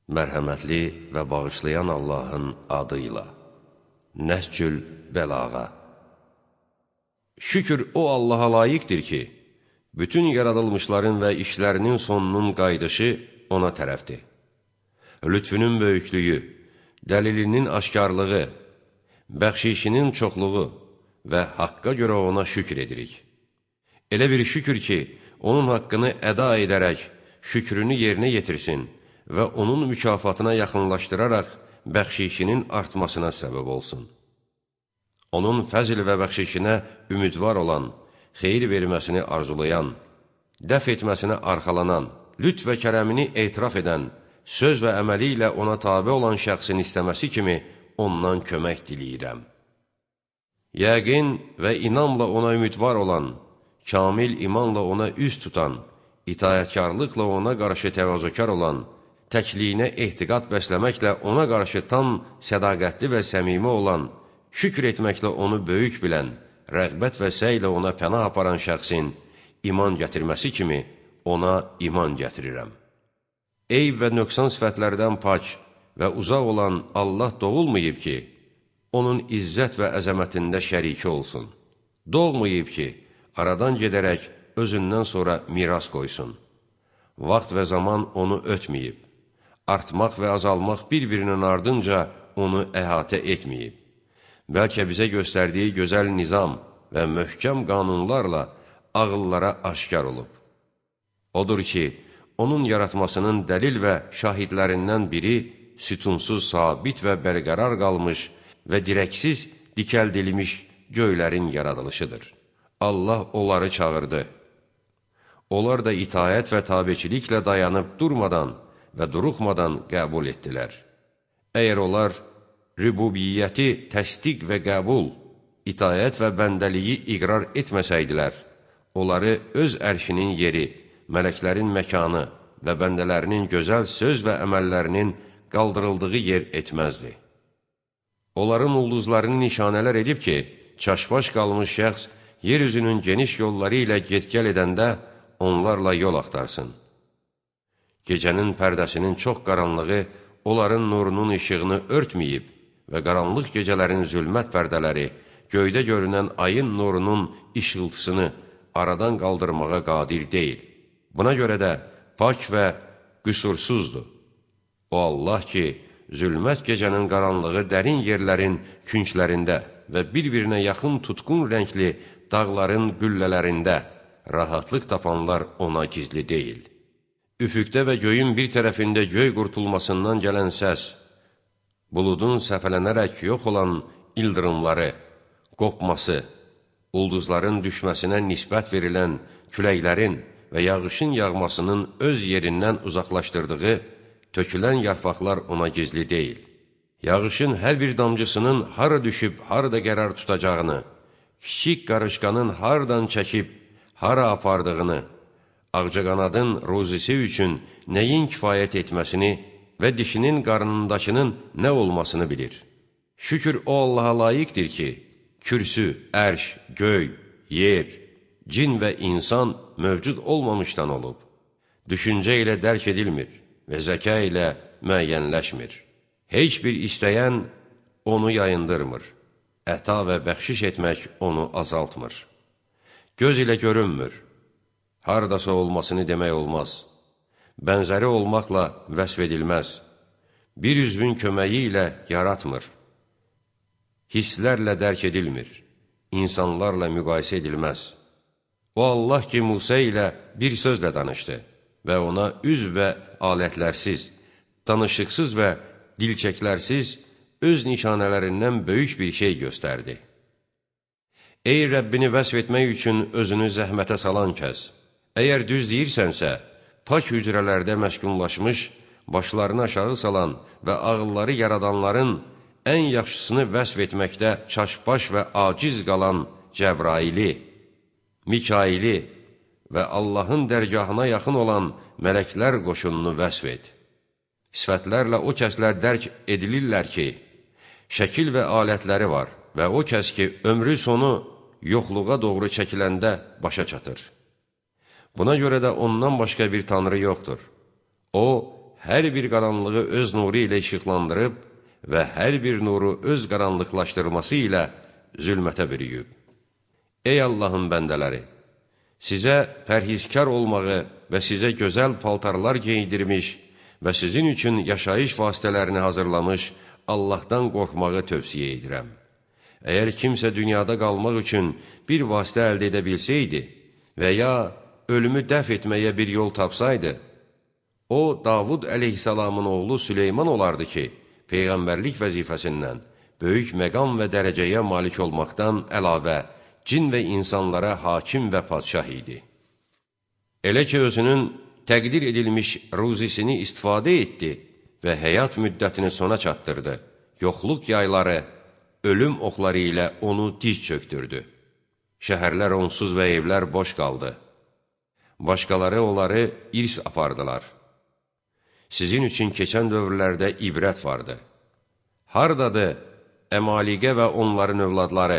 Mərhəmətli və bağışlayan Allahın adıyla. Nəhcül Bəlağa. Şükür o Allaha layiqdir ki, bütün yaradılmışların və işlərinin sonunun qayıdışı ona tərəfdir. Lütfünün böyüklüyü, dəlilinin aşkarlığı, bəxşişinin çoxluğu və haqqa görə ona şükür edirik. Elə bir şükür ki, onun haqqını əda edərək şükrünü yerinə yetirsin və onun mükafatına yaxınlaşdıraraq bəxşişinin artmasına səbəb olsun. Onun fəzl və bəxşişinə ümidvar olan, xeyir verməsini arzulayan, dəf etməsinə arxalanan, lütf və kərəmini etiraf edən, söz və əməli ilə ona tabe olan şəxsin istəməsi kimi ondan kömək diləyirəm. Yəqin və inamla ona ümidvar olan, kamil imanla ona üz tutan, itayətkarlıqla ona qarşı təvazökar olan, təkliyinə ehtiqat bəsləməklə ona qarşı tam sədaqətli və səmimi olan, şükür etməklə onu böyük bilən, rəğbət və səylə ona pənah aparan şəxsin iman gətirməsi kimi ona iman gətirirəm. Eyb və nöqsan sifətlərdən pak və uzaq olan Allah doğulmayıb ki, onun izzət və əzəmətində şəriki olsun. Doğmayıb ki, aradan gedərək özündən sonra miras qoysun. Vaxt və zaman onu ötməyib. Artmaq və azalmaq bir-birinin ardınca onu əhatə etməyib. Bəlkə bizə göstərdiyi gözəl nizam və möhkəm qanunlarla ağıllara aşkar olub. Odur ki, onun yaratmasının dəlil və şahidlərindən biri sütunsuz, sabit və bərqərar qalmış və dirəksiz dikəldilmiş göylərin yaradılışıdır. Allah onları çağırdı. Onlar da itaət və tabeçiliklə dayanıb durmadan və duruxmadan qəbul etdilər. Əgər onlar rübubiyyəti təsdiq və qəbul, itaət və bəndəliyi iqrar etməsəydilər, onları öz ərşinin yeri, mələklərin məkanı və bəndələrinin gözəl söz və əməllərinin qaldırıldığı yer etməzdi. Onların ulduzlarını nişanələr edib ki, çaşbaş qalmış şəxs yer üzünün geniş yolları ilə get-gəl edəndə onlarla yol axtarsın. Gecənin pərdəsinin çox qaranlığı onların nurunun işığını örtməyib və qaranlıq gecələrin zülmət pərdələri göydə görünən ayın nurunun işıltısını aradan qaldırmağa qadir deyil. Buna görə də pak və qüsursuzdur. O Allah ki, zülmət gecənin qaranlığı dərin yerlərin künclərində və bir-birinə yaxın tutqun rəngli dağların qüllələrində rahatlıq tapanlar ona gizli deyil. Üfüqdə və göyün bir tərəfində göy qurtulmasından gələn səs, buludun səpələnərək yox olan ildırımları, qopması, ulduzların düşməsinə nisbət verilən küləklərin və yağışın yağmasının öz yerindən uzaqlaşdırdığı tökülən yarpaqlar ona gizli deyil. Yağışın hər bir damcısının hara düşüb, harada qərar tutacağını, kiçik qarışqanın haradan çəkib, hara apardığını, ağcaqanadın ruzisi üçün nəyin kifayət etməsini və dişinin qarnındakının nə olmasını bilir. Şükür o Allaha layiqdir ki, kürsü, ərş, göy, yer, cin və insan mövcud olmamışdan olub, düşüncə ilə dərk edilmir və zəka ilə müəyyənləşmir. Heç bir istəyən onu yayındırmır, əta və bəxşiş etmək onu azaltmır. Göz ilə görünmür, haradasa olmasını demək olmaz, bənzəri olmaqla vəsf edilməz, bir üzvün köməyi ilə yaratmır, hisslərlə dərk edilmir, insanlarla müqayisə edilməz. O Allah ki, Musa ilə bir sözlə danışdı və ona üz və alətlərsiz, danışıqsız və dilçəklərsiz öz nişanələrindən böyük bir şey göstərdi. Ey Rəbbini vəsf etmək üçün özünü zəhmətə salan kəs, əgər düz deyirsənsə, pak hücrələrdə məskunlaşmış, başlarını aşağı salan və ağılları yaradanların ən yaxşısını vəsf etməkdə çaşbaş və aciz qalan Cəbraili, Mikaili və Allahın dərgahına yaxın olan mələklər qoşununu vəsf et. Sifətlərlə o kəslər dərk edilirlər ki, şəkil və alətləri var və o kəs ki, ömrü sonu yoxluğa doğru çəkiləndə başa çatır. Buna görə də ondan başqa bir tanrı yoxdur. O, hər bir qaranlığı öz nuru ilə işıqlandırıb və hər bir nuru öz qaranlıqlaşdırması ilə zülmətə bürüyüb. Ey Allahın bəndələri! Sizə pərhizkar olmağı və sizə gözəl paltarlar geydirmiş və sizin üçün yaşayış vasitələrini hazırlamış Allahdan qorxmağı tövsiyə edirəm. Əgər kimsə dünyada qalmaq üçün bir vasitə əldə edə bilsəydi və ya ölümü dəf etməyə bir yol tapsaydı, o, Davud əleyhissalamın oğlu Süleyman olardı ki, Peyğəmbərlik vəzifəsindən, böyük məqam və dərəcəyə malik olmaqdan əlavə, cin və insanlara hakim və padşah idi. Elə ki, özünün təqdir edilmiş ruzisini istifadə etdi və həyat müddətini sona çatdırdı, yoxluq yayları, ölüm oxları ilə onu diz çöktürdü. Şəhərlər onsuz və evlər boş qaldı. Başqaları onları irs apardılar. Sizin üçün keçən dövrlərdə ibrət vardı. Hardadır Əmaligə və onların övladları?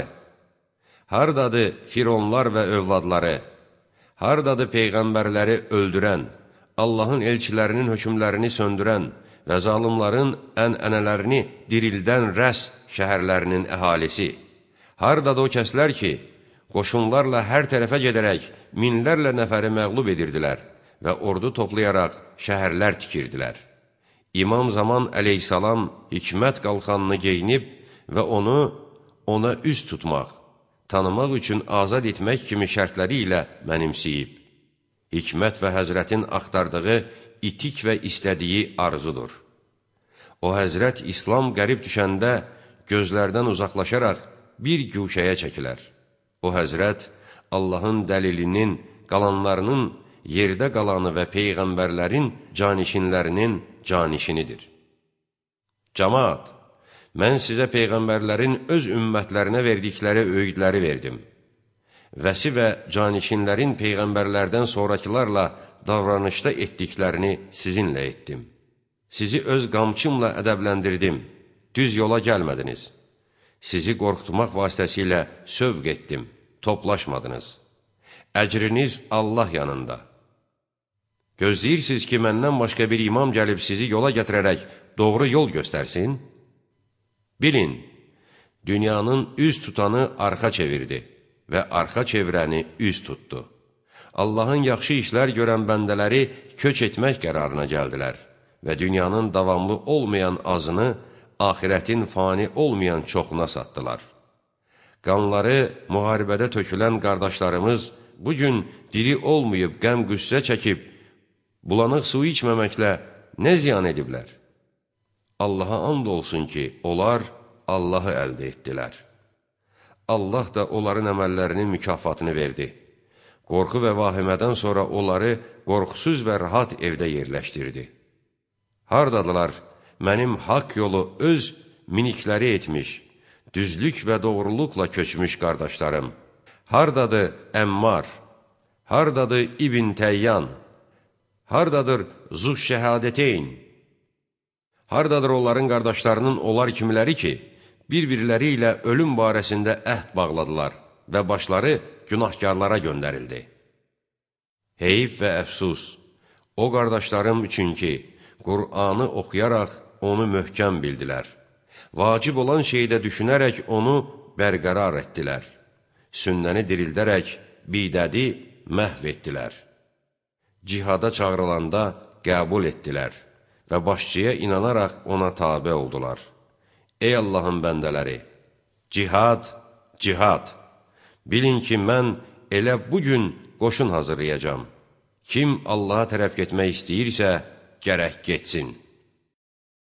Hardadır Fironlar və övladları? Hardadır Peyğəmbərləri öldürən, Allahın elçilərinin hökmlərini söndürən və zalimların ənənələrini dirildən rəs şəhərlərinin əhalisi? Hardadır o kəslər ki, qoşunlarla hər tərəfə gedərək minlərlə nəfəri məğlub edirdilər və ordu toplayaraq şəhərlər tikirdilər? İmam Zaman əleyhissalam hikmət qalxanını geyinib və ona üz tutmaq, tanımaq üçün azad etmək kimi şərtləri ilə mənimsiyib. Hikmət və həzrətin axtardığı itik və istədiyi arzudur. O həzrət İslam qərib düşəndə gözlərdən uzaqlaşaraq bir güşəyə çəkilər. O həzrət Allahın dəlilinin, qalanlarının yerdə qalanı və Peyğəmbərlərin canişinlərinin canişinidir. Cəmaat, mən sizə Peyğəmbərlərin öz ümmətlərinə verdikləri öğüdləri verdim. Vəsi və canişinlərin Peyğəmbərlərdən sonrakılarla davranışda etdiklərini sizinlə etdim. Sizi öz qamçımla ədəbləndirdim, düz yola gəlmədiniz. Sizi qorxutmaq vasitəsilə sövq etdim, toplaşmadınız. Əcriniz Allah yanında. Gözləyirsiniz ki, məndən başqa bir imam gəlib sizi yola gətirərək doğru yol göstərsin? Bilin, dünyanın üz tutanı arxa çevirdi və arxa çevirəni üz tutdu. Allahın yaxşı işlər görən bəndələri köç etmək qərarına gəldilər və dünyanın davamlı olmayan azını axirətin fani olmayan çoxuna satdılar. Qanları müharibədə tökülən qardaşlarımız bugün diri olmayıb qəm-qüssə çəkib, bulanıq su içməməklə nə ziyan ediblər? Allaha and olsun ki, onlar Allahı əldə etdilər. Allah da onların əməllərinin mükafatını verdi. Qorxu və vahimədən sonra onları qorxusuz və rahat evdə yerləşdirdi. Hardadılar mənim haqq yolu öz minikləri etmiş, düzlük və doğruluqla köçmüş qardaşlarım? Hardadır Əmmar? Hardadır İbn Təyyan? Hardadır Zuş-Şəhadəteyn? Hardadır onların qardaşlarının onlar kimiləri ki, bir-birləri ilə ölüm barəsində əhd bağladılar və başları günahkarlara göndərildi? Heyf və əfsus, o qardaşlarım üçün ki, Qur'anı oxuyaraq onu möhkəm bildilər. Vacib olan şeydə düşünərək onu bərqərar etdilər. Sünnəni dirildərək bidədi məhv etdilər. Cihada çağrılanda qəbul etdilər və başçıya inanaraq ona tabe oldular. Ey Allahın bəndələri! Cihad, cihad! Bilin ki, mən elə bugün qoşun hazırlayacam. Kim Allaha tərəf getmək istəyirsə, gərək getsin.